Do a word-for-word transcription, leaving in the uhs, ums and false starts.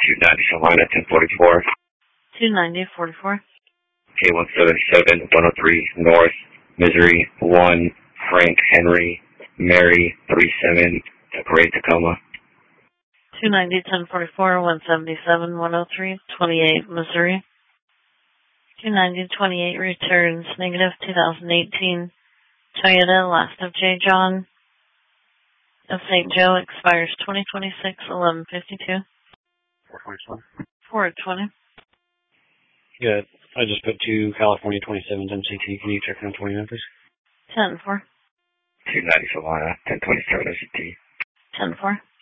two ninety Salina, ten forty-four. two ninety, forty-four. K one seven seven, one oh three North, Missouri, one, Frank Henry, Mary, three seven, Great Tacoma. two ninety, ten forty-four, one seventy-seven, one oh three, twenty-eight, Missouri. two ninety, twenty-eight returns, negative two thousand eighteen. Toyota, last of J. John of Saint Joe, expires twenty twenty-six, eleven fifty-two. four twenty-seven. four twenty. Good. I just put two California twenty-sevens M C T. Can you check on twenty-nine, please? ten four. two ninety Salina, ten twenty-seven M C T. ten four.